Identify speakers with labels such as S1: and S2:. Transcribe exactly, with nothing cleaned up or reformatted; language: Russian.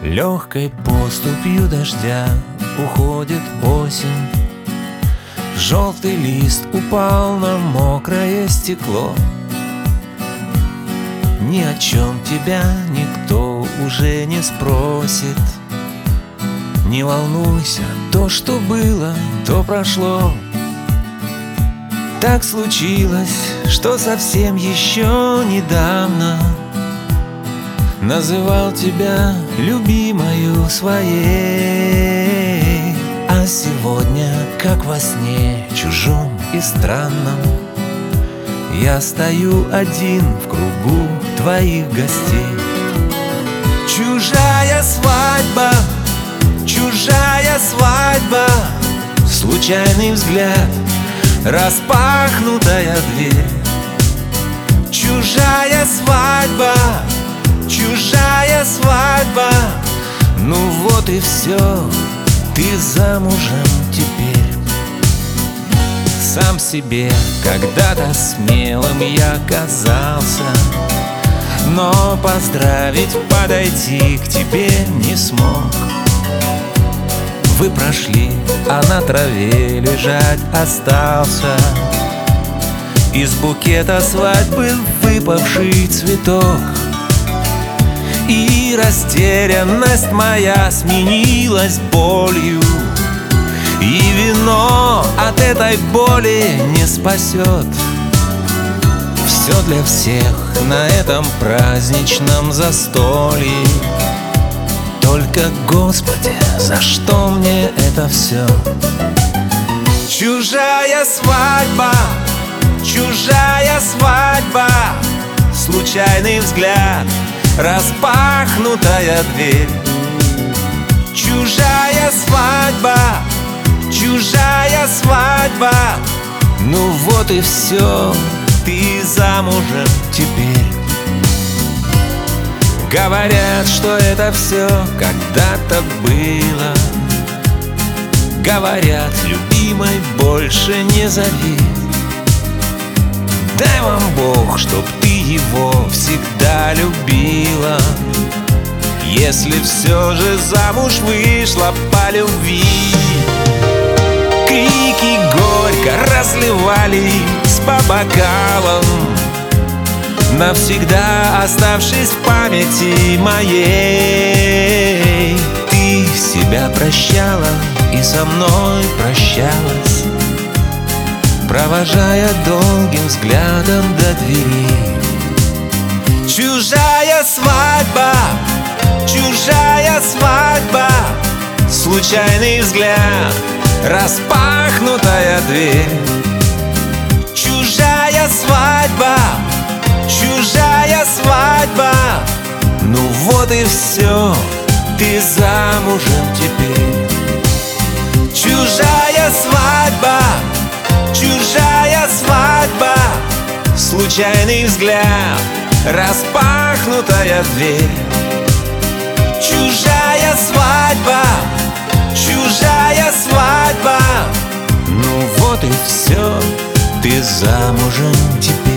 S1: Легкой поступью дождя уходит осень. Желтый лист упал на мокрое стекло. Ни о чем тебя никто уже не спросит. Не волнуйся, то, что было, то прошло. Так случилось, что совсем еще недавно называл тебя любимою своей. А сегодня, как во сне, чужом и странном, я стою один в кругу твоих гостей. Чужая свадьба, чужая свадьба, случайный взгляд, распахнутая дверь. Чужая свадьба, чужая свадьба, ну вот и все, ты замужем теперь. Сам себе когда-то смелым я казался, но поздравить, подойти к тебе не смог. Вы прошли, а на траве лежать остался из букета свадьбы выпавший цветок. И растерянность моя сменилась болью, и вино от этой боли не спасет. Все для всех на этом праздничном застолье. Только, Господи, за что мне это все? Чужая свадьба, чужая свадьба, случайный взгляд, распахнутая дверь. Чужая свадьба, чужая свадьба, ну вот и все, ты замужем теперь. Говорят, что это все когда-то было. Говорят, любимой больше не зови. Дай вам Бог, чтоб ты его всегда любила. Если все же замуж вышла по любви. Крики горько разливались по бокалам, навсегда оставшись в памяти моей. Ты себя прощала и со мной прощалась, провожая долгим взглядом до двери. Чужая свадьба, чужая свадьба, случайный взгляд, распахнутая дверь. Чужая свадьба, чужая свадьба, ну вот и все, ты замужем теперь. Чужая свадьба, чужая свадьба, случайный взгляд, распахнутая дверь. Чужая свадьба, чужая свадьба, ну вот и все, ты замужем теперь.